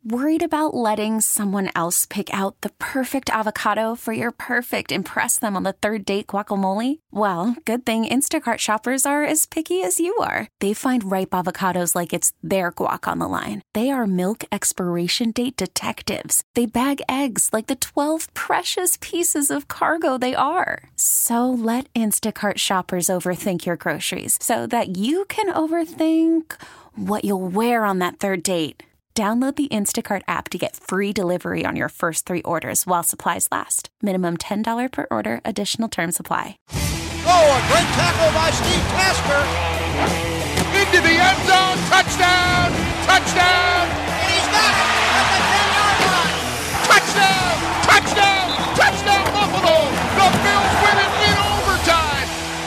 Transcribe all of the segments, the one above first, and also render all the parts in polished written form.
Worried about letting someone else pick out the perfect avocado for your perfect impress them on the third date guacamole? Well, good thing Instacart shoppers are as picky as you are. They find ripe avocados like it's their guac on the line. They are milk expiration date detectives. They bag eggs like the 12 precious pieces of cargo they are. So let Instacart shoppers overthink your groceries so that you can overthink what you'll wear on that third date. Download the Instacart app to get free delivery on your first 3 orders while supplies last. Minimum $10 per order. Additional terms apply. Oh, a great tackle by Steve Tasker. Into the end zone. Touchdown. Touchdown. And he's got it at the 10-yard line. Touchdown. Touchdown. Touchdown, Buffalo. The Bills win it in overtime.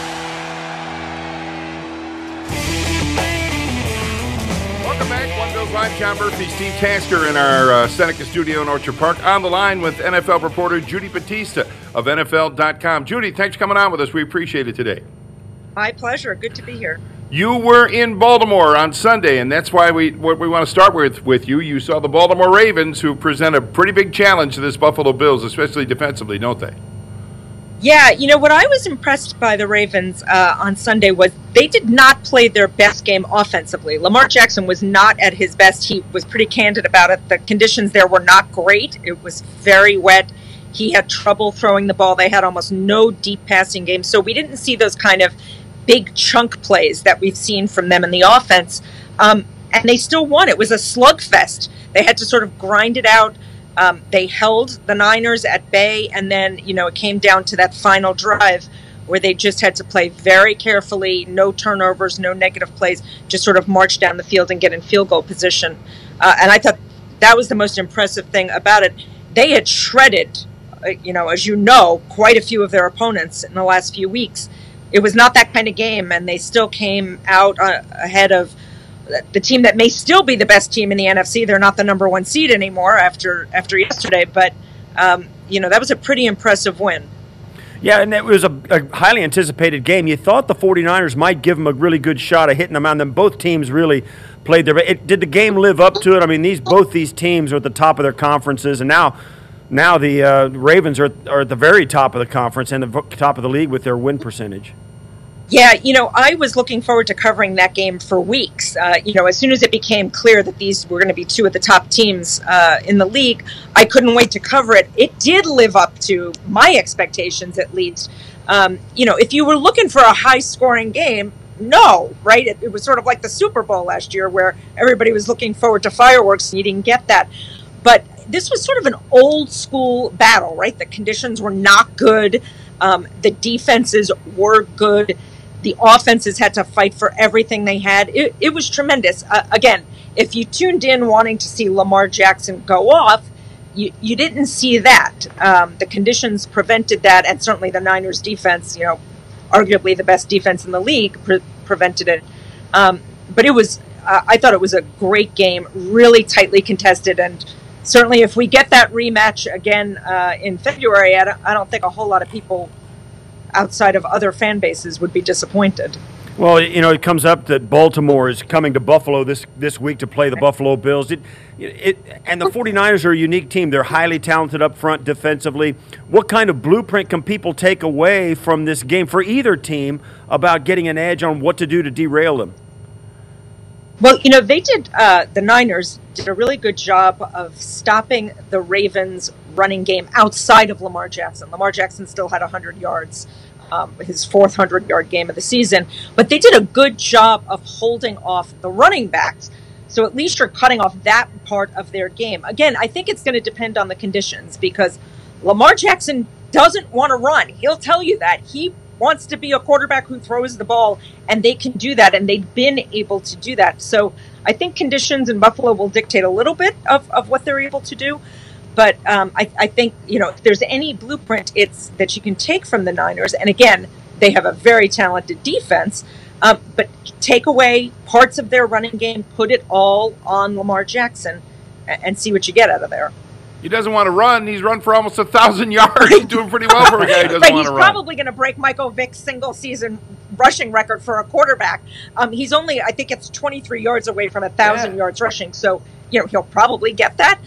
Welcome back. One Bills Live. John Murphy, Steve Tasker in our Seneca studio in Orchard Park. On the line with NFL reporter Judy Battista of NFL.com. Judy, thanks for coming on with us. We appreciate it today. My pleasure. Good to be here. You were in Baltimore on Sunday, and that's why we want to start with you. You saw the Baltimore Ravens, who present a pretty big challenge to this Buffalo Bills, especially defensively, don't they? Yeah, what I was impressed by the Ravens on Sunday was they did not play their best game offensively. Lamar Jackson was not at his best. He was pretty candid about it. The conditions there were not great. It was very wet. He had trouble throwing the ball. They had almost no deep passing game. So we didn't see those kind of big chunk plays that we've seen from them in the offense. And they still won. It was a slugfest. They had to sort of grind it out. They held the Niners at bay, and then, it came down to that final drive where they just had to play very carefully, no turnovers, no negative plays, just sort of march down the field and get in field goal position. And I thought that was the most impressive thing about it. They had shredded, as you know, quite a few of their opponents in the last few weeks. It was not that kind of game, and they still came out ahead of the team that may still be the best team in the NFC. They're not the number 1 seed anymore after yesterday, but that was a pretty impressive win. Yeah, and it was a highly anticipated game. You thought the 49ers might give them a really good shot of hitting them on them. Both teams really played their best. Did the game live up to it? I mean, both these teams are at the top of their conferences, and now the Ravens are at the very top of the conference and the top of the league with their win percentage. Yeah, I was looking forward to covering that game for weeks. As soon as it became clear that these were going to be 2 of the top teams in the league, I couldn't wait to cover it. It did live up to my expectations, at least. If you were looking for a high-scoring game, no, right? It was sort of like the Super Bowl last year where everybody was looking forward to fireworks and you didn't get that. But this was sort of an old-school battle, right? The conditions were not good. The defenses were good. The offenses had to fight for everything they had. It was tremendous. Again, if you tuned in wanting to see Lamar Jackson go off, you didn't see that. The conditions prevented that, and certainly the Niners defense, arguably the best defense in the league, prevented it. But it was, I thought it was a great game, really tightly contested, and certainly if we get that rematch again in February, I don't think a whole lot of people outside of other fan bases would be disappointed. Well, it comes up that Baltimore is coming to Buffalo this week to play the Buffalo Bills. And the 49ers are a unique team. They're highly talented up front defensively. What kind of blueprint can people take away from this game for either team about getting an edge on what to do to derail them? Well, they did, the Niners did a really good job of stopping the Ravens' running game outside of Lamar Jackson. Lamar Jackson still had 100 yards, his 4th 100-yard game of the season. But they did a good job of holding off the running backs. So at least you're cutting off that part of their game. Again, I think it's going to depend on the conditions because Lamar Jackson doesn't want to run. He'll tell you that. He wants to be a quarterback who throws the ball, and they can do that, and they've been able to do that. So I think conditions in Buffalo will dictate a little bit of what they're able to do. But I think, if there's any blueprint, it's that you can take from the Niners. And again, they have a very talented defense, but take away parts of their running game, put it all on Lamar Jackson, and see what you get out of there. He doesn't want to run. He's run for almost 1,000 yards. He's doing pretty well for a guy who doesn't want to run. He's probably going to break Michael Vick's single-season rushing record for a quarterback. He's only, I think it's 23 yards away from 1,000 yards rushing. So, he'll probably get that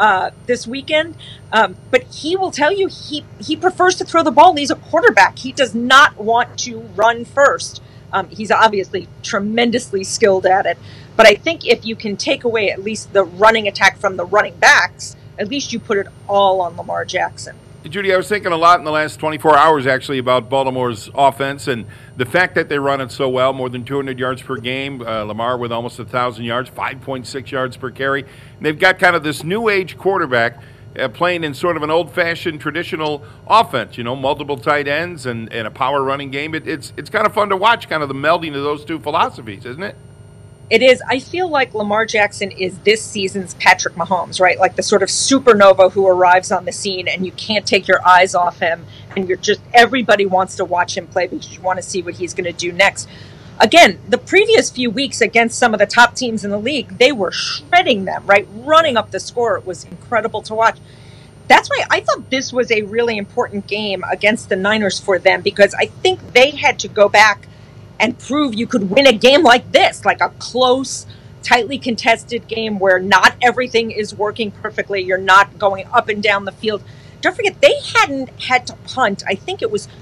this weekend. But he will tell you he prefers to throw the ball. He's a quarterback. He does not want to run first. He's obviously tremendously skilled at it. But I think if you can take away at least the running attack from the running backs, at least you put it all on Lamar Jackson. Judy, I was thinking a lot in the last 24 hours, actually, about Baltimore's offense and the fact that they run it so well, more than 200 yards per game. Lamar with almost 1,000 yards, 5.6 yards per carry. And they've got kind of this new age quarterback playing in sort of an old-fashioned traditional offense, multiple tight ends and a power running game. It's kind of fun to watch, kind of the melding of those two philosophies, isn't it? It is. I feel like Lamar Jackson is this season's Patrick Mahomes, right? Like the sort of supernova who arrives on the scene and you can't take your eyes off him, and everybody wants to watch him play because you want to see what he's going to do next. Again, the previous few weeks against some of the top teams in the league, they were shredding them, right? Running up the score. It was incredible to watch. That's why I thought this was a really important game against the Niners for them, because I think they had to go back and prove you could win a game like this, like a close, tightly contested game where not everything is working perfectly. You're not going up and down the field. Don't forget, they hadn't had to punt. I think it was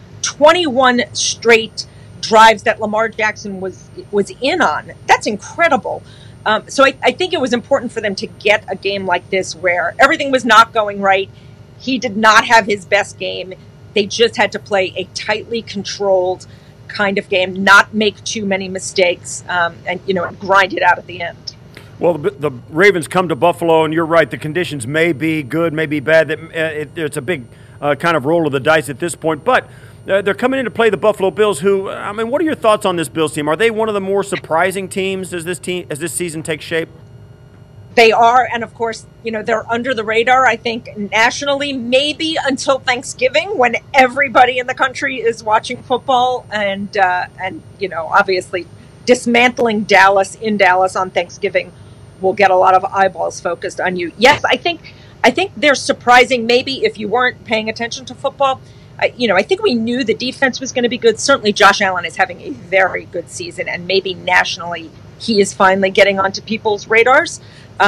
21 straight drives that Lamar Jackson was in on. That's incredible. So I think it was important for them to get a game like this where everything was not going right. He did not have his best game. They just had to play a tightly controlled kind of game, not make too many mistakes, and grind it out at the end. Well, the Ravens come to Buffalo, and you're right. The conditions may be good, may be bad. It's a big kind of roll of the dice at this point. But they're coming in to play the Buffalo Bills. Who, what are your thoughts on this Bills team? Are they one of the more surprising teams as this season takes shape? They are, and of course, they're under the radar, I think, nationally, maybe until Thanksgiving, when everybody in the country is watching football, and obviously dismantling Dallas in Dallas on Thanksgiving will get a lot of eyeballs focused on you. Yes, I think they're surprising, maybe if you weren't paying attention to football. I think we knew the defense was going to be good. Certainly Josh Allen is having a very good season, and maybe nationally he is finally getting onto people's radars.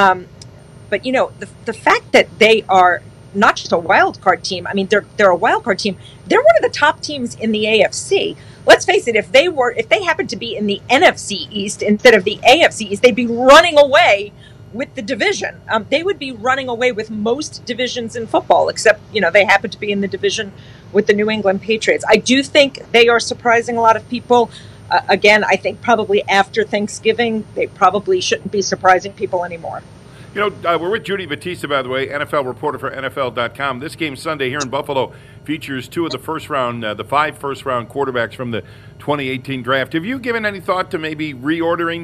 But the fact that they are not just a wild card team. I mean, they're a wild card team. They're one of the top teams in the AFC. Let's face it, if they happened to be in the NFC East instead of the AFC East, they'd be running away with the division. They would be running away with most divisions in football, except, they happen to be in the division with the New England Patriots. I do think they are surprising a lot of people. Again, I think probably after Thanksgiving, they probably shouldn't be surprising people anymore. We're with Judy Battista, by the way, NFL reporter for NFL.com. This game Sunday here in Buffalo features two of the five first-round quarterbacks from the 2018 draft. Have you given any thought to maybe reordering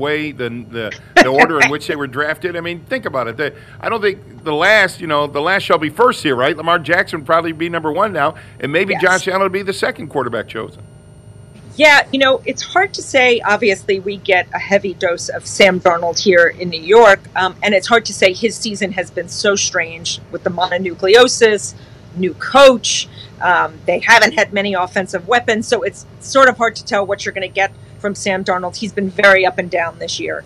the order in which they were drafted? I mean, think about it. I don't think the last shall be first here, right? Lamar Jackson would probably be number one now, and maybe yes. Josh Allen would be the second quarterback chosen. Yeah, it's hard to say. Obviously, we get a heavy dose of Sam Darnold here in New York, and it's hard to say. His season has been so strange with the mononucleosis, new coach. They haven't had many offensive weapons, so it's sort of hard to tell what you're going to get from Sam Darnold. He's been very up and down this year.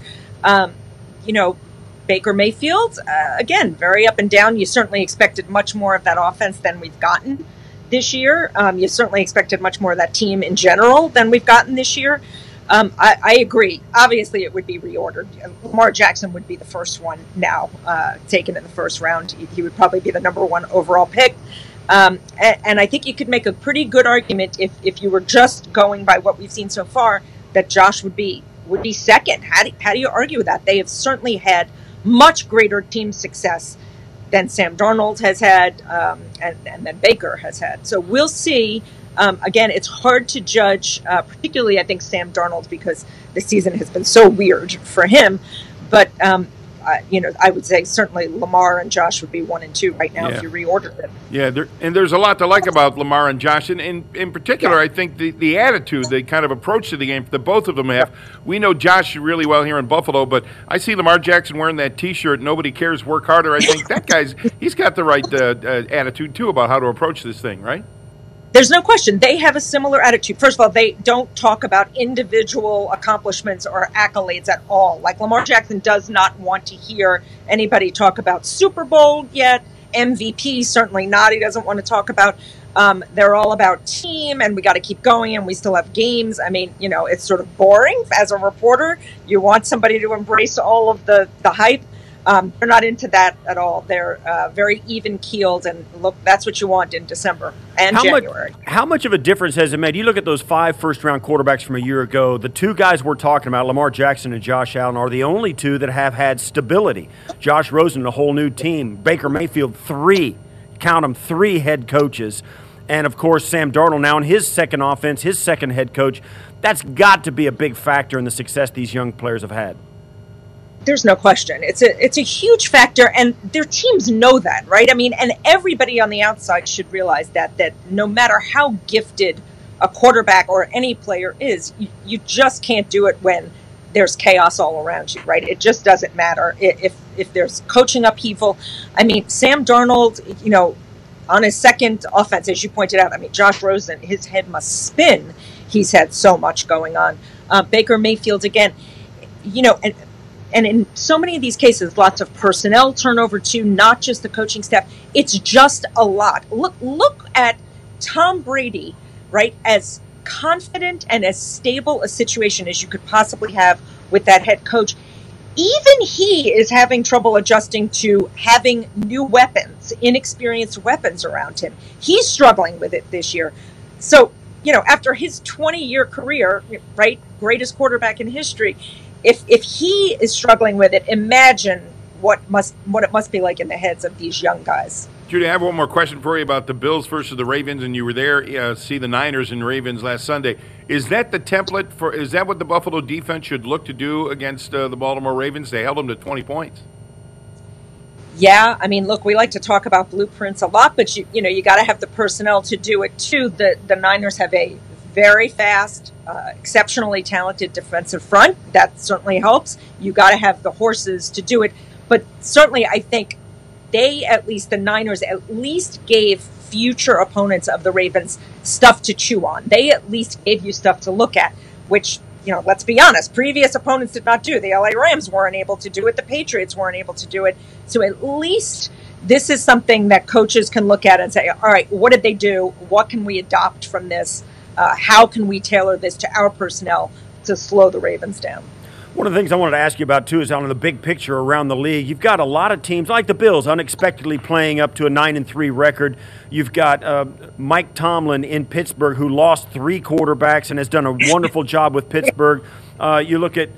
Baker Mayfield, again, very up and down. You certainly expected much more of that offense than we've gotten this year. You certainly expected much more of that team in general than we've gotten this year. I agree. Obviously, it would be reordered. Lamar Jackson would be the first one now, taken in the first round. He would probably be the number one overall pick. And I think you could make a pretty good argument if you were just going by what we've seen so far, that Josh would be second. How do you argue with that? They have certainly had much greater team success than Sam Darnold has had, and then Baker has had. So we'll see. Again, it's hard to judge, particularly I think Sam Darnold, because the season has been so weird for him. But I would say certainly Lamar and Josh would be 1 and 2 right now if you reordered them. Yeah, there's a lot to like about Lamar and Josh, and in particular, I think the attitude, the kind of approach to the game that both of them have. We know Josh really well here in Buffalo, but I see Lamar Jackson wearing that T-shirt, "Nobody cares, work harder." I think that he's got the right attitude too about how to approach this thing, right? There's no question. They have a similar attitude. First of all, they don't talk about individual accomplishments or accolades at all. Like Lamar Jackson does not want to hear anybody talk about Super Bowl yet. MVP, certainly not. He doesn't want to talk about. They're all about team, and we got to keep going, and we still have games. I mean, it's sort of boring as a reporter. You want somebody to embrace all of the hype. They're not into that at all. They're very even-keeled, and look, that's what you want in December and January. How much of a difference has it made? You look at those 5 first-round quarterbacks from a year ago. The 2 guys we're talking about, Lamar Jackson and Josh Allen, are the only 2 that have had stability. Josh Rosen, a whole new team. Baker Mayfield, 3. Count them, 3 head coaches. And, of course, Sam Darnold now in his second offense, his second head coach. That's got to be a big factor in the success these young players have had. There's no question. It's a huge factor, and their teams know that, right? I mean, and everybody on the outside should realize that no matter how gifted a quarterback or any player is, you just can't do it when there's chaos all around you, right? It just doesn't matter if there's coaching upheaval. I mean, Sam Darnold, on his second offense, as you pointed out, I mean, Josh Rosen, his head must spin. He's had so much going on. Baker Mayfield, again, and in so many of these cases, lots of personnel turnover too, not just the coaching staff. It's just a lot. Look at Tom Brady, right? As confident and as stable a situation as you could possibly have with that head coach. Even he is having trouble adjusting to having new weapons, inexperienced weapons around him. He's struggling with it this year. So, after his 20-year career, right, greatest quarterback in history, if he is struggling with it, imagine what it must be like in the heads of these young guys. Judy, I have one more question for you about the Bills versus the Ravens, and you were there, see the Niners and Ravens last Sunday. Is that the template is that what the Buffalo defense should look to do against the Baltimore Ravens? They held them to 20 points. Yeah, I mean, look, we like to talk about blueprints a lot, but you got to have the personnel to do it too. The Niners have a very fast, exceptionally talented defensive front. That certainly helps. You got to have the horses to do it. But certainly, I think the Niners at least gave future opponents of the Ravens stuff to chew on. They at least gave you stuff to look at, which, let's be honest, previous opponents did not do. The LA Rams weren't able to do it. The Patriots weren't able to do it. So at least this is something that coaches can look at and say, all right, what did they do? What can we adopt from this? How can we tailor this to our personnel to slow the Ravens down? One of the things I wanted to ask you about, too, is on the big picture around the league. You've got a lot of teams, like the Bills, unexpectedly playing up to a 9-3 record. You've got Mike Tomlin in Pittsburgh, who lost 3 quarterbacks and has done a wonderful job with Pittsburgh. You look at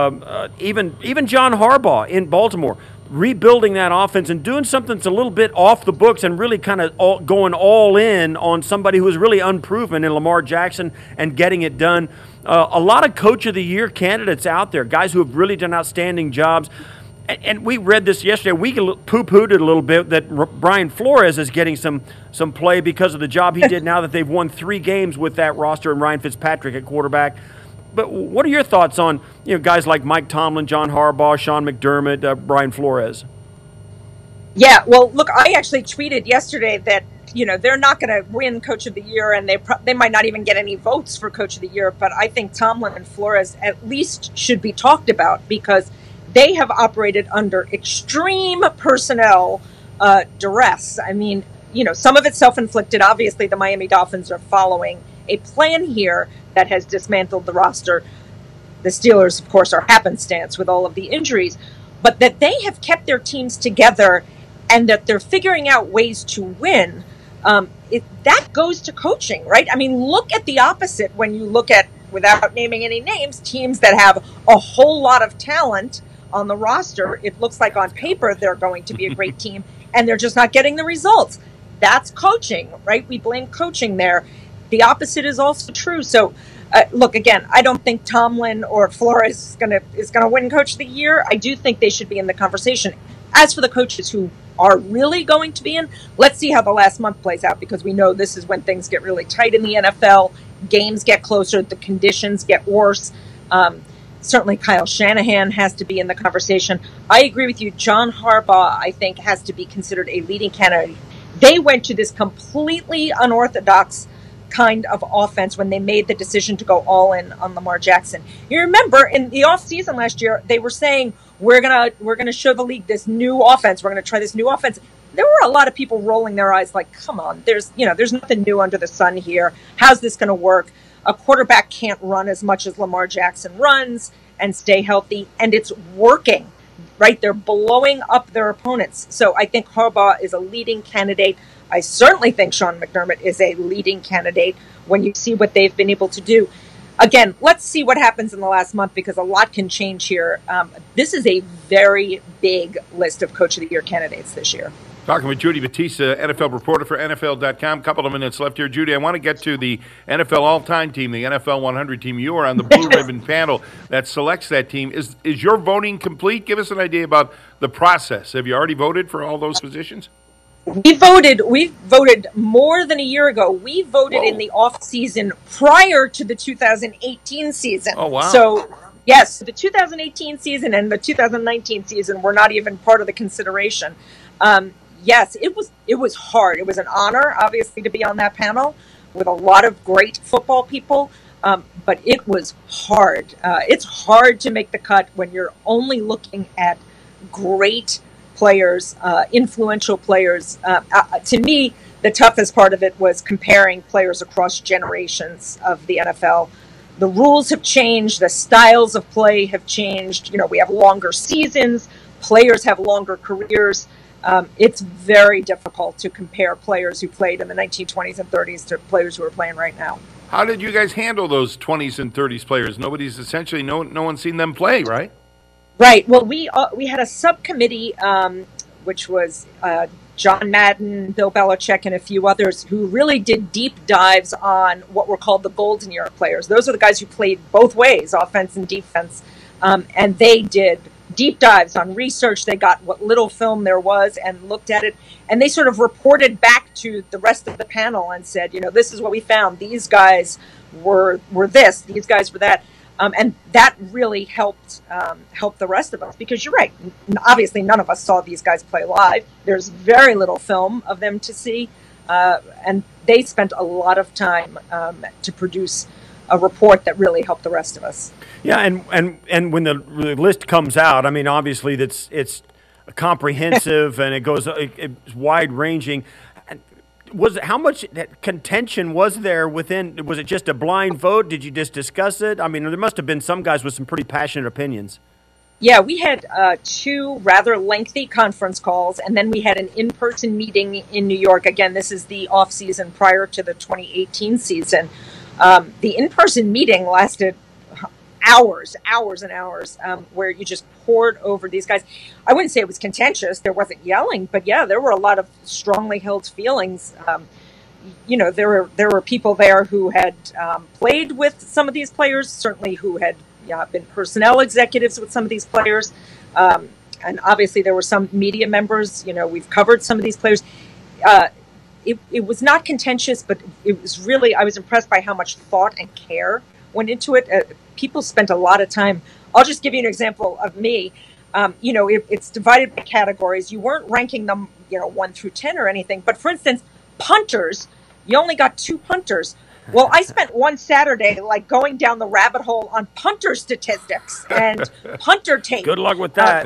even John Harbaugh in Baltimore, rebuilding that offense and doing something that's a little bit off the books and really kind of going all in on somebody who is really unproven in Lamar Jackson and getting it done. A lot of Coach of the Year candidates out there, guys who have really done outstanding jobs. And we read this yesterday. We poo-pooed it a little bit that Brian Flores is getting some play because of the job he did now that they've won 3 games with that roster and Ryan Fitzpatrick at quarterback. But what are your thoughts on guys like Mike Tomlin, John Harbaugh, Sean McDermott, Brian Flores? Yeah, well, look, I actually tweeted yesterday that they're not going to win Coach of the Year, and they might not even get any votes for Coach of the Year. But I think Tomlin and Flores at least should be talked about because they have operated under extreme personnel duress. I mean, some of it's self-inflicted. Obviously, the Miami Dolphins are following a plan here that has dismantled the roster. The Steelers, of course, are happenstance with all of the injuries, but that they have kept their teams together and that they're figuring out ways to win. That goes to coaching, right? I mean, look at the opposite when you look at, without naming any names, teams that have a whole lot of talent on the roster. It looks like on paper they're going to be a great team, and they're just not getting the results. That's coaching, right? We blame coaching there. The opposite is also true. So, look, again, I don't think Tomlin or Flores is gonna win Coach of the Year. I do think they should be in the conversation. As for the coaches who are really going to be in, let's see how the last month plays out, because we know this is when things get really tight in the NFL. Games get closer, the conditions get worse. Certainly Kyle Shanahan has to be in the conversation. I agree with you. John Harbaugh, I think, has to be considered a leading candidate. They went to this completely unorthodox kind of offense when they made the decision to go all in on Lamar Jackson. You remember in the offseason last year, they were saying, we're gonna show the league this new offense. We're gonna try this new offense. There were a lot of people rolling their eyes like, come on, there's nothing new under the sun here. How's this gonna work? A quarterback can't run as much as Lamar Jackson runs and stay healthy, and it's working, right? They're blowing up their opponents. So I think Harbaugh is a leading candidate. I certainly think Sean McDermott is a leading candidate when you see what they've been able to do. Again, let's see what happens in the last month because a lot can change here. This is a very big list of Coach of the Year candidates this year. Talking with Judy Battista, NFL reporter for NFL.com. Couple of minutes left here. Judy, I want to get to the NFL all-time team, the NFL 100 team. You are on the blue ribbon panel that selects that team. Is your voting complete? Give us an idea about the process. Have you already voted for all those positions? We voted more than a year ago. We voted in the off season prior to the 2018 season. Oh, wow. So, yes, the 2018 season and the 2019 season were not even part of the consideration. Yes, it was hard. It was an honor, obviously, to be on that panel with a lot of great football people. But it was hard. It's hard to make the cut when you're only looking at great players, influential players. To me, the toughest part of it was comparing players across generations of the NFL. The rules have changed. The styles of play have changed. You know, we have longer seasons. Players have longer careers. It's very difficult to compare players who played in the 1920s and 30s to players who are playing right now. How did you guys handle those 20s and 30s players? Nobody's essentially, no one's seen them play, right? Right. Well, we had a subcommittee, which was John Madden, Bill Belichick, and a few others who really did deep dives on what were called the golden era players. Those are the guys who played both ways, offense and defense. And they did deep dives on research. They got what little film there was and looked at it. And they sort of reported back to the rest of the panel and said, this is what we found. These guys were this. These guys were that. And that really helped the rest of us because you're right. Obviously, none of us saw these guys play live. There's very little film of them to see. And they spent a lot of time to produce a report that really helped the rest of us. Yeah, and when the list comes out, I mean, obviously it's comprehensive and it's wide-ranging. How much contention was there within? Was it just a blind vote? Did you just discuss it? I mean, there must have been some guys with some pretty passionate opinions. Yeah, we had 2 rather lengthy conference calls, and then we had an in-person meeting in New York. Again, this is the off-season prior to the 2018 season. The in-person meeting lasted hours and hours, where you just poured over these guys. I wouldn't say it was contentious. There wasn't yelling, but yeah, there were a lot of strongly held feelings. There were people there who had played with some of these players, certainly who had been personnel executives with some of these players. And obviously there were some media members, we've covered some of these players. It was not contentious, but it was really, I was impressed by how much thought and care went into it. People spent a lot of time. I'll just give you an example of me. It's divided by categories. You weren't ranking them, 1 through 10 or anything. But for instance, punters, you only got 2 punters. Well, I spent one Saturday going down the rabbit hole on punter statistics and punter tape. Good luck with that.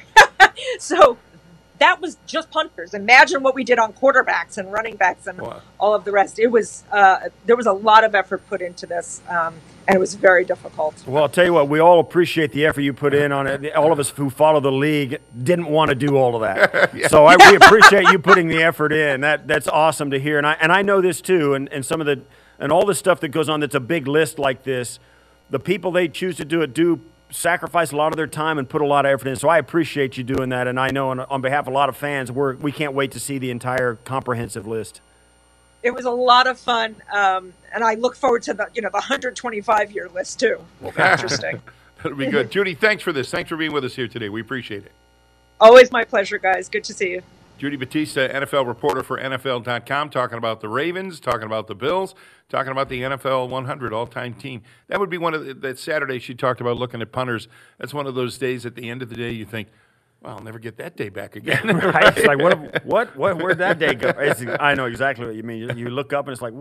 So that was just punters. Imagine what we did on quarterbacks and running backs and all of the rest. It was there was a lot of effort put into this, and it was very difficult. Well, I'll tell you what, we all appreciate the effort you put in on it. All of us who follow the league didn't want to do all of that. Yeah. So we appreciate you putting the effort in. That's awesome to hear. And I know this too, and some of the and all the stuff that goes on that's a big list like this, the people they choose to do it do sacrifice a lot of their time and put a lot of effort in. So I appreciate you doing that, and I know on behalf of a lot of fans, we can't wait to see the entire comprehensive list. It was a lot of fun, and I look forward to the 125-year list too. Will be interesting. That'll be good. Judy, thanks for this. Thanks for being with us here today. We appreciate it. Always my pleasure, guys. Good to see you. Judy Battista, NFL reporter for NFL.com, talking about the Ravens, talking about the Bills, talking about the NFL 100 all-time team. That would be one of that Saturday she talked about looking at punters. That's one of those days at the end of the day you think, well, I'll never get that day back again. Right? It's like, what, where'd that day go? I know exactly what you mean. You look up and it's like,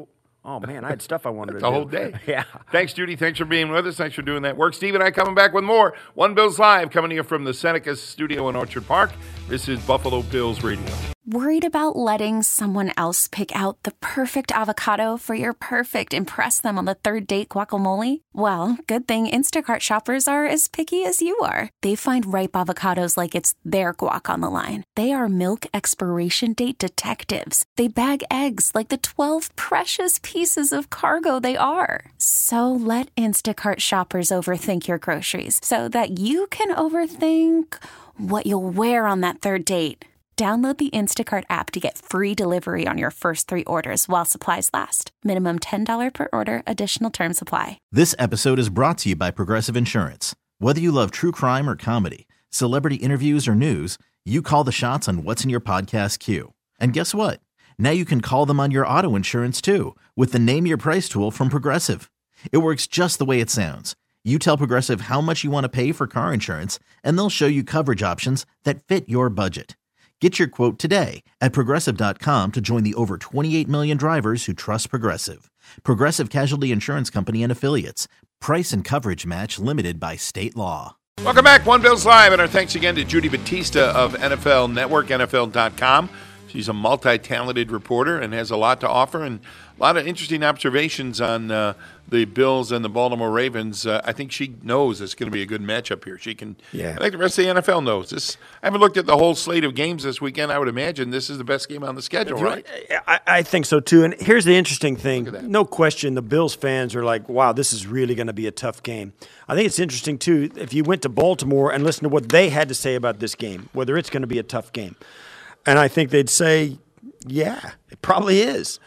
Oh, man, I had stuff I wanted to do. The whole day. Yeah. Thanks, Judy. Thanks for being with us. Thanks for doing that work. Steve and I coming back with more One Bills Live, coming to you from the Seneca studio in Orchard Park. This is Buffalo Bills Radio. Worried about letting someone else pick out the perfect avocado for your perfect impress them on the third date guacamole? Well, good thing Instacart shoppers are as picky as you are. They find ripe avocados like it's their guac on the line. They are milk expiration date detectives. They bag eggs like the 12 precious pieces of cargo they are. So let Instacart shoppers overthink your groceries so that you can overthink what you'll wear on that third date. Download the Instacart app to get free delivery on your first 3 orders while supplies last. Minimum $10 per order. Additional terms apply. This episode is brought to you by Progressive Insurance. Whether you love true crime or comedy, celebrity interviews or news, you call the shots on what's in your podcast queue. And guess what? Now you can call them on your auto insurance too with the Name Your Price tool from Progressive. It works just the way it sounds. You tell Progressive how much you want to pay for car insurance, and they'll show you coverage options that fit your budget. Get your quote today at Progressive.com to join the over 28 million drivers who trust Progressive. Progressive Casualty Insurance Company and Affiliates. Price and coverage match limited by state law. Welcome back, One Bills Live, and our thanks again to Judy Batista of NFL Network, NFL.com. She's a multi-talented reporter and has a lot to offer and a lot of interesting observations on the Bills and the Baltimore Ravens. I think she knows it's going to be a good matchup here. She can. Yeah. I think the rest of the NFL knows this. I haven't looked at the whole slate of games this weekend. I would imagine this is the best game on the schedule, right? I think so too. And here's the interesting thing: no question, the Bills fans are like, "Wow, this is really going to be a tough game." I think it's interesting too if you went to Baltimore and listened to what they had to say about this game, whether it's going to be a tough game. And I think they'd say, yeah, it probably is.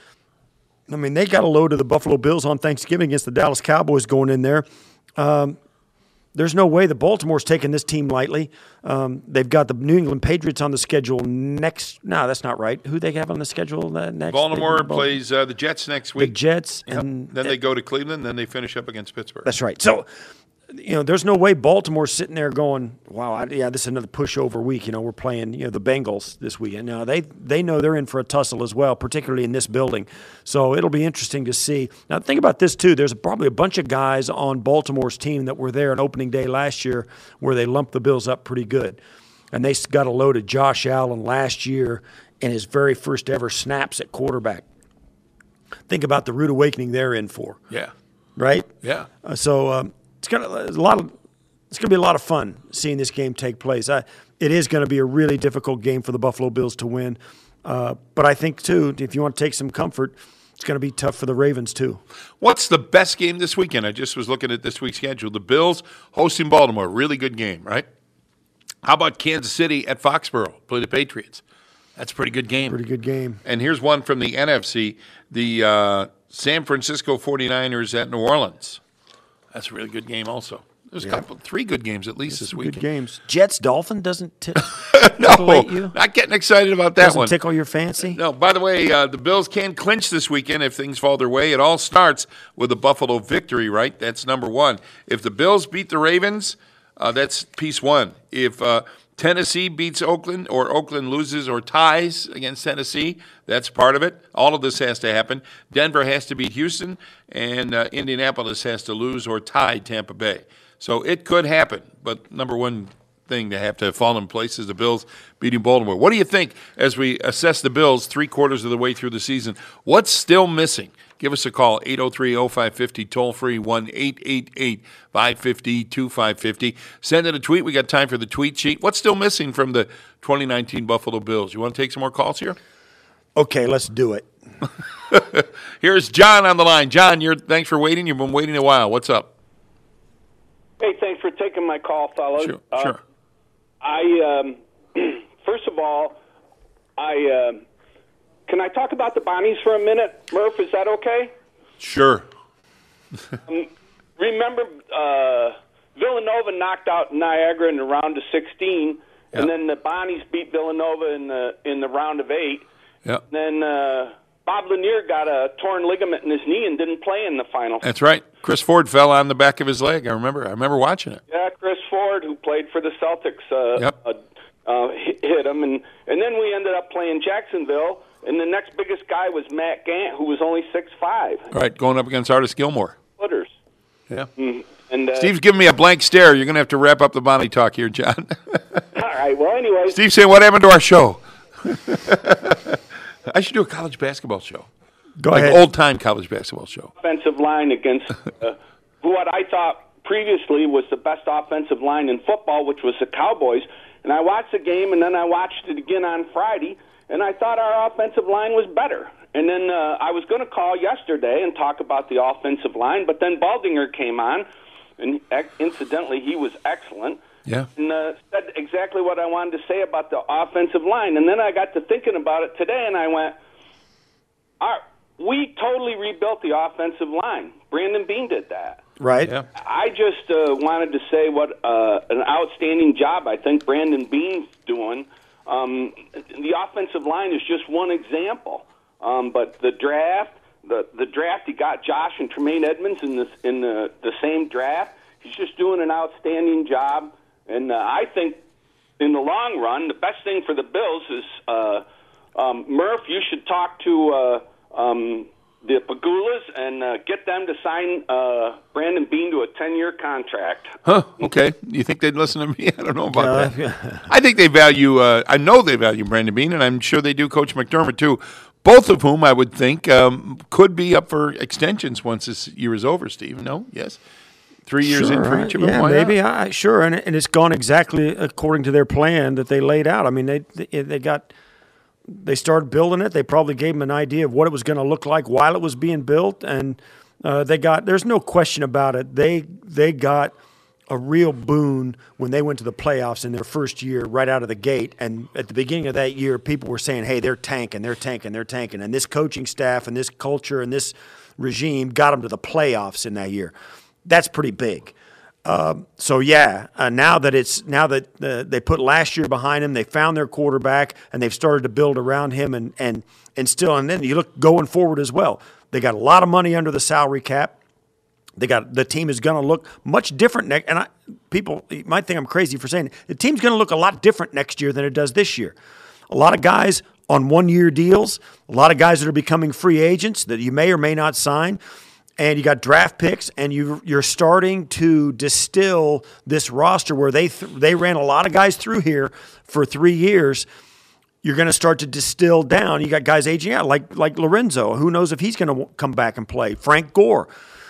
I mean, they got a load of the Buffalo Bills on Thanksgiving against the Dallas Cowboys going in there. There's no way that Baltimore's taking this team lightly. They've got the New England Patriots on the schedule next. No, that's not right. Who they have on the schedule next? Baltimore plays the Jets next week. The Jets. Yep. And then they go to Cleveland, then they finish up against Pittsburgh. That's right. So, there's no way Baltimore's sitting there going, wow, this is another pushover week. We're playing, the Bengals this weekend. Now, they know they're in for a tussle as well, particularly in this building. So it'll be interesting to see. Now, think about this, too. There's probably a bunch of guys on Baltimore's team that were there on opening day last year where they lumped the Bills up pretty good. And they got a load of Josh Allen last year in his very first ever snaps at quarterback. Think about the rude awakening they're in for. Yeah. Right? Yeah. It's going to be a lot of fun seeing this game take place. It is going to be a really difficult game for the Buffalo Bills to win. But I think, too, if you want to take some comfort, it's going to be tough for the Ravens, too. What's the best game this weekend? I just was looking at this week's schedule. The Bills hosting Baltimore. Really good game, right? How about Kansas City at Foxborough? Play the Patriots. That's a pretty good game. Pretty good game. And here's one from the NFC. The San Francisco 49ers at New Orleans. That's a really good game also. There's three good games at least this weekend. Good games. Jets-Dolphin doesn't no, you? Not getting excited about that doesn't one. Tickle your fancy? No, by the way, the Bills can clinch this weekend if things fall their way. It all starts with a Buffalo victory, right? That's number one. If the Bills beat the Ravens, that's piece one. If Tennessee beats Oakland or Oakland loses or ties against Tennessee, that's part of it. All of this has to happen. Denver has to beat Houston, and Indianapolis has to lose or tie Tampa Bay. So it could happen, but number one thing to have fall in place is the Bills beating Baltimore. What do you think as we assess the Bills 3/4 of the way through the season? What's still missing? Give us a call, 803-0550, toll-free, 1-888-550-2550. Send in a tweet. We got time for the tweet sheet. What's still missing from the 2019 Buffalo Bills? You want to take some more calls here? Okay, let's do it. Here's John on the line. John, thanks for waiting. You've been waiting a while. What's up? Hey, thanks for taking my call, fellas. Sure. First of all, can I talk about the Bonnies for a minute? Murph, is that okay? Sure. Remember, Villanova knocked out Niagara in the round of 16, and then the Bonnies beat Villanova in the round of 8. Yep. Then Bob Lanier got a torn ligament in his knee and didn't play in the final. That's right. Chris Ford fell on the back of his leg. I remember watching it. Yeah, Chris Ford, who played for the Celtics, hit him, and then we ended up playing Jacksonville, And the next biggest guy was Matt Gant, who was only 6'5". All right, going up against Artis Gilmore. Footers. Yeah. And Steve's giving me a blank stare. You're going to have to wrap up the Bonnie talk here, John. All right. Well, anyways. Steve's saying, what happened to our show? I should do a college basketball show. Go like ahead. Old-time college basketball show. Offensive line against what I thought previously was the best offensive line in football, which was the Cowboys. And I watched the game, and then I watched it again on Friday, and I thought our offensive line was better. And then I was going to call yesterday and talk about the offensive line, but then Baldinger came on, and incidentally, he was excellent. Yeah. And said exactly what I wanted to say about the offensive line. And then I got to thinking about it today, and I went, we totally rebuilt the offensive line. Brandon Beane did that. Right. Yeah. I just wanted to say what an outstanding job I think Brandon Beane's doing. The offensive line is just one example. But the draft, he got Josh and Tremaine Edmonds in the same draft. He's just doing an outstanding job. And I think in the long run, the best thing for the Bills is, Murph, you should talk to the Pagulas and get them to sign Brandon Beane to a 10-year contract. Huh, okay. You think they'd listen to me? I don't know about that. I think they value, I know they value Brandon Beane, and I'm sure they do Coach McDermott too, both of whom I would think could be up for extensions once this year is over, Steve. No? Yes? 3 years in for each of them? Yeah, Why maybe. not? Sure, and it's gone exactly according to their plan that they laid out. I mean, they started building it. They probably gave them an idea of what it was going to look like while it was being built, and there's no question about it. They got a real boon when they went to the playoffs in their first year right out of the gate. And at the beginning of that year, people were saying, hey, they're tanking. And this coaching staff and this culture and this regime got them to the playoffs in that year. That's pretty big. Now that they put last year behind them, they found their quarterback, and they've started to build around him and then you look going forward as well. They got a lot of money under the salary cap. The team is going to look much different people might think I'm crazy for saying it. The team's going to look a lot different next year than it does this year. A lot of guys on one-year deals, a lot of guys that are becoming free agents that you may or may not sign. And you got draft picks, and you're starting to distill this roster where they ran a lot of guys through here for 3 years. You're going to start to distill down. You got guys aging out, like Lorenzo. Who knows if he's going to come back and play? Frank Gore.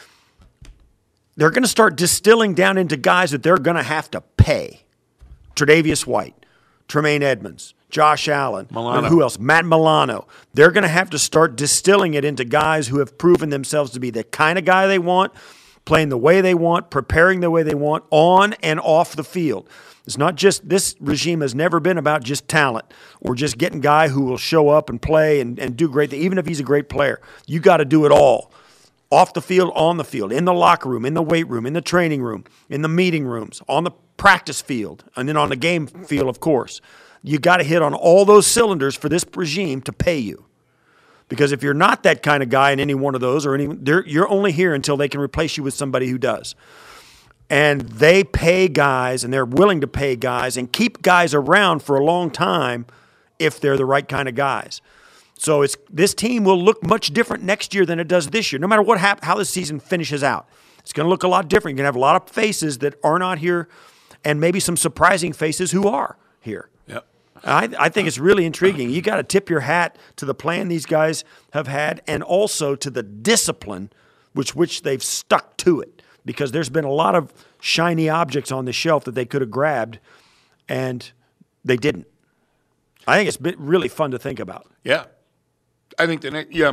They're going to start distilling down into guys that they're going to have to pay. Tre'Davious White, Tremaine Edmonds, Josh Allen, Milano. Who else? Matt Milano. They're going to have to start distilling it into guys who have proven themselves to be the kind of guy they want, playing the way they want, preparing the way they want, on and off the field. It's not just, this regime has never been about just talent or just getting a guy who will show up and play and do great things, even if he's a great player. You got to do it all. Off the field, on the field, in the locker room, in the weight room, in the training room, in the meeting rooms, on the practice field, and then on the game field, of course. You got to hit on all those cylinders for this regime to pay you. Because if you're not that kind of guy in any one of those, you're only here until they can replace you with somebody who does. And they pay guys, and they're willing to pay guys and keep guys around for a long time if they're the right kind of guys. So this team will look much different next year than it does this year, no matter how the season finishes out. It's going to look a lot different. You're going to have a lot of faces that are not here and maybe some surprising faces who are here. Yep. I think it's really intriguing. You got to tip your hat to the plan these guys have had and also to the discipline which they've stuck to it, because there's been a lot of shiny objects on the shelf that they could have grabbed and they didn't. I think it's been really fun to think about. Yeah. I think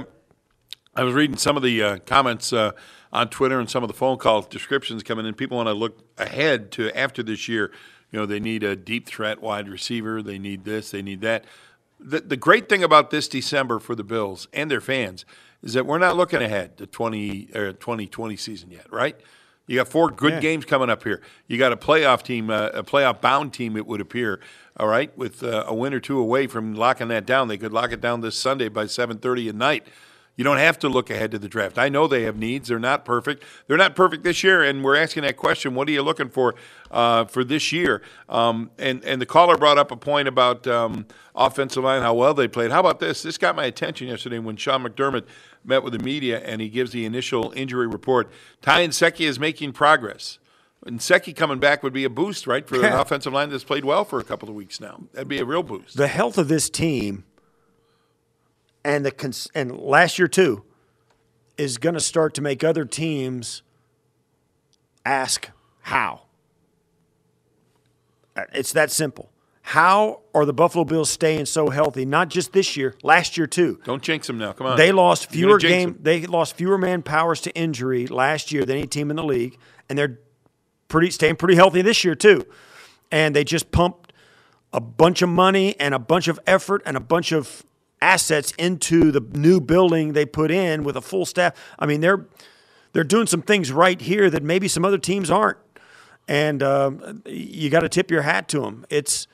I was reading some of the comments on Twitter and some of the phone call descriptions coming in. People want to look ahead to after this year. You know, they need a deep threat wide receiver. They need this. They need that. The great thing about this December for the Bills and their fans is that we're not looking ahead to 2020 season yet, right? You got 4 good games coming up here. You got a playoff team, a playoff-bound team, it would appear, all right, with a win or two away from locking that down. They could lock it down this Sunday by 7:30 at night. You don't have to look ahead to the draft. I know they have needs. They're not perfect. They're not perfect this year, and we're asking that question, what are you looking for this year? And the caller brought up a point about offensive line, how well they played. How about this? This got my attention yesterday when Sean McDermott met with the media, and he gives the initial injury report. Ty Nsekhe is making progress. Nsekhe coming back would be a boost, right, for an offensive line that's played well for a couple of weeks now. That'd be a real boost. The health of this team and last year too is going to start to make other teams ask how. It's that simple. How are the Buffalo Bills staying so healthy? Not just this year, last year too. Don't jinx them now. Come on. They lost fewer man-powers to injury last year than any team in the league, and they're staying pretty healthy this year too. And they just pumped a bunch of money and a bunch of effort and a bunch of assets into the new building they put in with a full staff. I mean, they're doing some things right here that maybe some other teams aren't. And you got to tip your hat to them. It's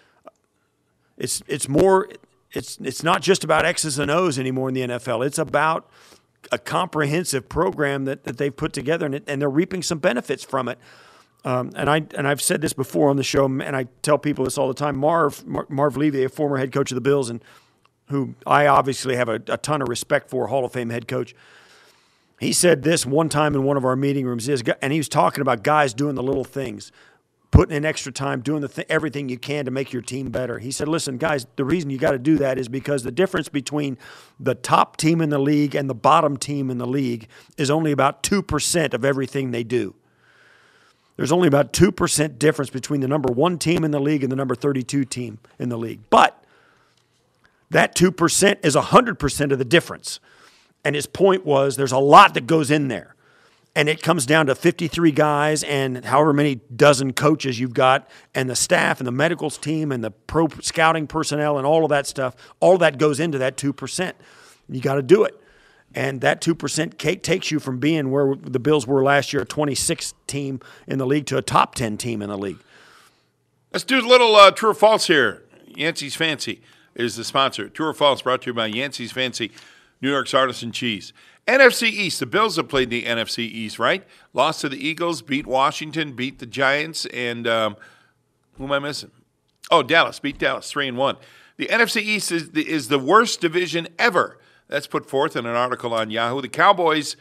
not just about X's and O's anymore in the NFL. It's about a comprehensive program that they've put together, and they're reaping some benefits from it. And I've said this before on the show, and I tell people this all the time. Marv Levy, a former head coach of the Bills, and who I obviously have a ton of respect for, Hall of Fame head coach. He said this one time in one of our meeting rooms, and he was talking about guys doing the little things, putting in extra time, doing everything you can to make your team better. He said, listen, guys, the reason you got to do that is because the difference between the top team in the league and the bottom team in the league is only about 2% of everything they do. There's only about 2% difference between the number 1 team in the league and the number 32 team in the league. But that 2% is 100% of the difference. And his point was there's a lot that goes in there. And it comes down to 53 guys and however many dozen coaches you've got and the staff and the medicals team and the pro scouting personnel and all of that stuff. All of that goes into that 2%. You got to do it. And that 2% takes you from being where the Bills were last year, a 26th team in the league, to a top 10 team in the league. Let's do a little true or false here. Yancey's Fancy is the sponsor. True or false brought to you by Yancey's Fancy, New York's Artisan Cheese. NFC East. The Bills have played the NFC East, right? Lost to the Eagles, beat Washington, beat the Giants, and who am I missing? Oh, Dallas. Beat Dallas 3-1. The NFC East is the worst division ever. That's put forth in an article on Yahoo. The Cowboys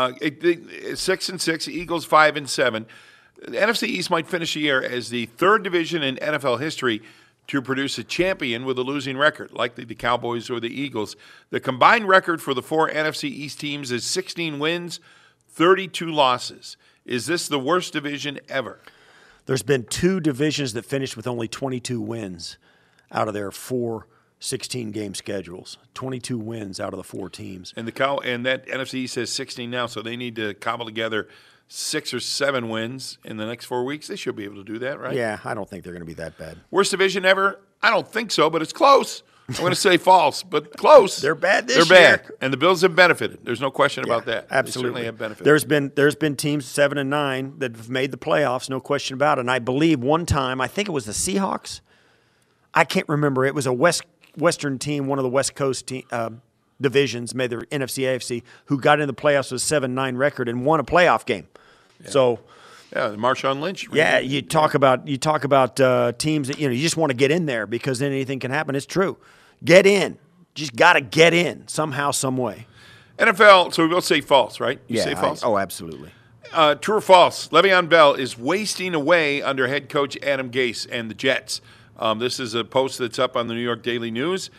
6-6, Eagles 5-7. The NFC East might finish the year as the third division in NFL history to produce a champion with a losing record, likely the Cowboys or the Eagles. The combined record for the 4 NFC East teams is 16 wins, 32 losses. Is this the worst division ever? There's been 2 divisions that finished with only 22 wins out of their 4 16-game schedules. 22 wins out of the 4 teams. And that NFC East says 16 now, so they need to cobble together 6 or 7 wins in the next 4 weeks. They should be able to do that, right? Yeah, I don't think they're going to be that bad. Worst division ever? I don't think so, but it's close. I'm going to say false, but close. They're bad this year. They're bad, and the Bills have benefited. There's no question about that. Absolutely, they certainly have benefited. There's been teams 7-9 that have made the playoffs, no question about it. And I believe one time, I think it was the Seahawks. I can't remember. It was a Western team, one of the West Coast divisions, maybe the NFC, AFC, who got in the playoffs with a 7-9 record and won a playoff game. Yeah. So, Marshawn Lynch. Yeah, you talk about teams that you just want to get in there because then anything can happen. It's true. Get in. Just got to get in somehow, some way. NFL. So we will say false, right? You say false. Absolutely. True or false? Le'Veon Bell is wasting away under head coach Adam Gase and the Jets. This is a post that's up on the New York Daily News.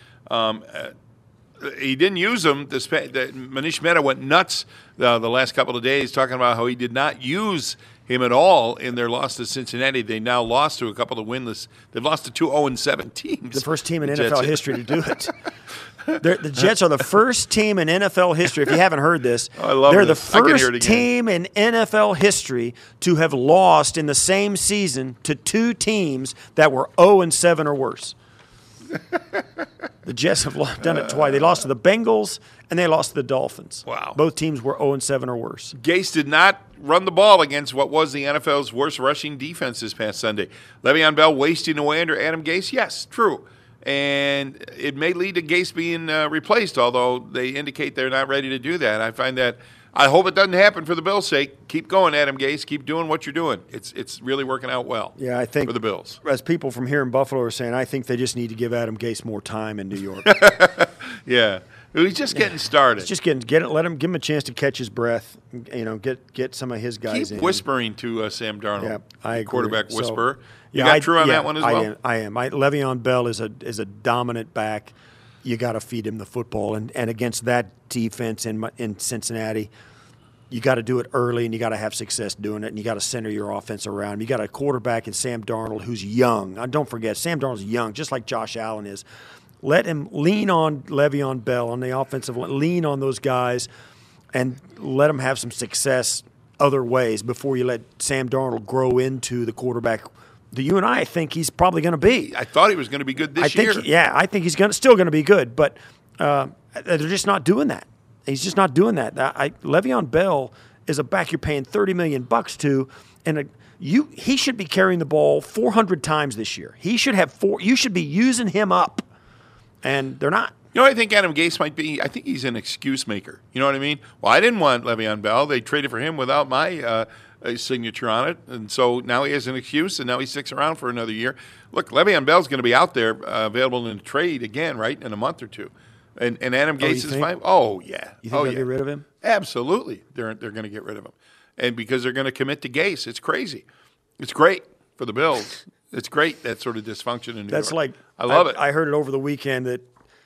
He didn't use them. Manish Mehta went nuts the last couple of days talking about how he did not use him at all in their loss to Cincinnati. They now lost to a couple of winless. They've lost to 2 0-7 teams. The first team in NFL history to do it. The Jets are the first team in NFL history. If you haven't heard this, they're the first team in NFL history to have lost in the same season to 2 teams that were 0-7 or worse. The Jets have done it twice. They lost to the Bengals and they lost to the Dolphins. Wow. Both teams were 0-7 or worse. Gase did not run the ball against what was the NFL's worst rushing defense this past Sunday. Le'Veon Bell wasting away under Adam Gase? Yes, true. and it may lead to Gase being replaced, although they indicate they're not ready to do that. I hope it doesn't happen for the Bills' sake. Keep going, Adam Gase. Keep doing what you're doing. It's really working out well. Yeah, I think for the Bills. As people from here in Buffalo are saying, I think they just need to give Adam Gase more time in New York. Yeah, he's just getting started. He's just give him a chance to catch his breath. Get some of his guys Keep in. whispering to Sam Darnold. Yeah, I agree. Quarterback whisperer. You got True on that one as well? I am. Le'Veon Bell is a dominant back. You got to feed him the football, and against that defense in Cincinnati, you got to do it early, and you got to have success doing it, and you got to center your offense around him. You got a quarterback in Sam Darnold who's young. Don't forget, Sam Darnold's young, just like Josh Allen is. Let him lean on Le'Veon Bell on the offensive line, lean on those guys, and let them have some success other ways before you let Sam Darnold grow into the quarterback that you and I think he's probably going to be. I thought he was going to be good this year. I think he's still going to be good, but they're just not doing that. He's just not doing that. Le'Veon Bell is a back you're paying $30 million to, and he should be carrying the ball 400 times this year. He should have you should be using him up, and they're not. You know what I think Adam Gase might be? I think he's an excuse maker. You know what I mean? Well, I didn't want Le'Veon Bell. They traded for him without my signature on it, and so now he has an excuse, and now he sticks around for another year. Look, Le'Veon Bell's going to be out there available in a trade again, right, in a month or two. And Adam Gase is fine. Oh, yeah. You think they'll get rid of him? Absolutely. They're going to get rid of him. And because they're going to commit to Gase. It's crazy. It's great for the Bills. It's great, that sort of dysfunction in New York. I love it. I heard it over the weekend that,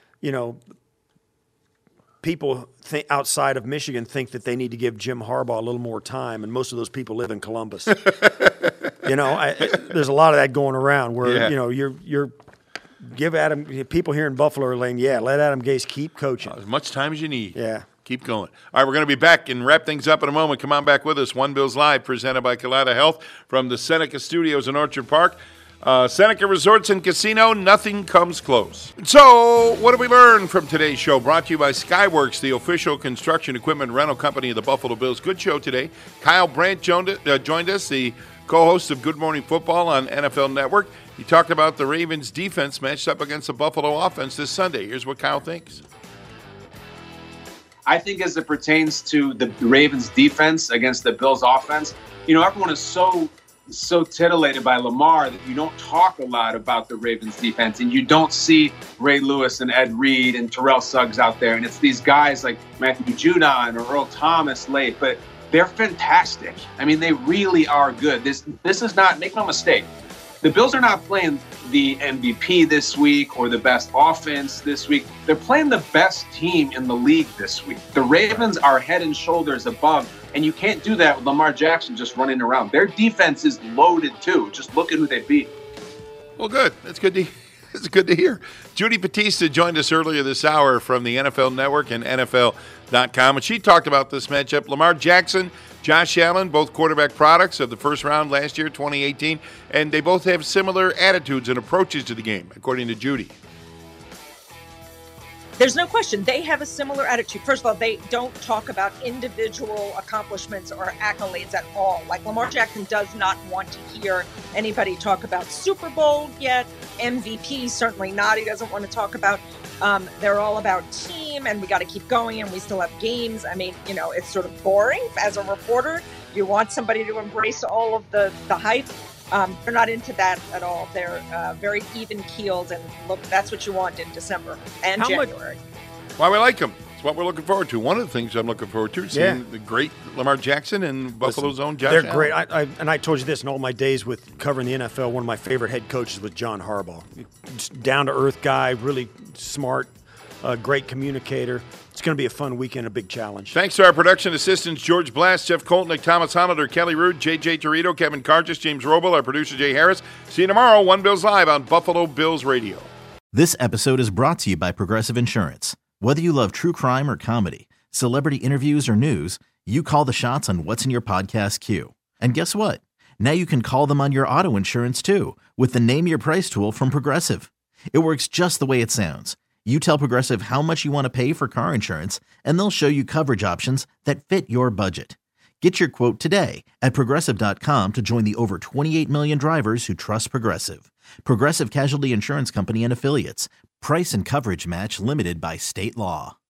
people outside of Michigan think that they need to give Jim Harbaugh a little more time, and most of those people live in Columbus. There's a lot of that going around where, you're give Adam – people here in Buffalo are saying, let Adam Gase keep coaching. As much time as you need. Yeah. Keep going. All right, we're going to be back and wrap things up in a moment. Come on back with us. One Bills Live, presented by Kaleida Health from the Seneca Studios in Orchard Park. Seneca Resorts and Casino, nothing comes close. So, what did we learn from today's show? Brought to you by Skyworks, the official construction equipment rental company of the Buffalo Bills. Good show today. Kyle Brandt joined us, the co-host of Good Morning Football on NFL Network. He talked about the Ravens' defense matched up against the Buffalo offense this Sunday. Here's what Kyle thinks. I think as it pertains to the Ravens' defense against the Bills' offense, everyone is so titillated by Lamar that you don't talk a lot about the Ravens defense, and you don't see Ray Lewis and Ed Reed and Terrell Suggs out there. And it's these guys like Matthew Judon or Earl Thomas late, but they're fantastic. I mean, they really are good. This is not, make no mistake, the Bills are not playing the MVP this week or the best offense this week. They're playing the best team in the league this week. The Ravens are head and shoulders above, and you can't do that with Lamar Jackson just running around. Their defense is loaded too. Just look at who they beat. Well, good. It's good to hear. Judy Battista joined us earlier this hour from the NFL Network and NFL.com, and she talked about this matchup. Lamar Jackson, Josh Allen, both quarterback products of the first round last year, 2018, and they both have similar attitudes and approaches to the game, according to Judy. There's no question. They have a similar attitude. First of all, they don't talk about individual accomplishments or accolades at all. Like Lamar Jackson does not want to hear anybody talk about Super Bowl yet. MVP, certainly not. He doesn't want to talk about. They're all about team, and we got to keep going, and we still have games. I mean, it's sort of boring as a reporter. You want somebody to embrace all of the hype. They're not into that at all. They're very even-keeled, and look, that's what you want in December and January. Why we like them. It's what we're looking forward to. One of the things I'm looking forward to, seeing the great Lamar Jackson and Buffalo's own Josh Allen. They're great. I told you this in all my days with covering the NFL. One of my favorite head coaches was John Harbaugh. Down-to-earth guy, really smart, great communicator. It's going to be a fun weekend, a big challenge. Thanks to our production assistants, George Blast, Jeff Koltnick, Thomas Hollander, Kelly Rude, J.J. Torito, Kevin Cargis, James Robel, our producer, Jay Harris. See you tomorrow, One Bills Live on Buffalo Bills Radio. This episode is brought to you by Progressive Insurance. Whether you love true crime or comedy, celebrity interviews or news, you call the shots on what's in your podcast queue. And guess what? Now you can call them on your auto insurance, too, with the Name Your Price tool from Progressive. It works just the way it sounds. You tell Progressive how much you want to pay for car insurance, and they'll show you coverage options that fit your budget. Get your quote today at Progressive.com to join the over 28 million drivers who trust Progressive. Progressive Casualty Insurance Company and Affiliates. Price and coverage match limited by state law.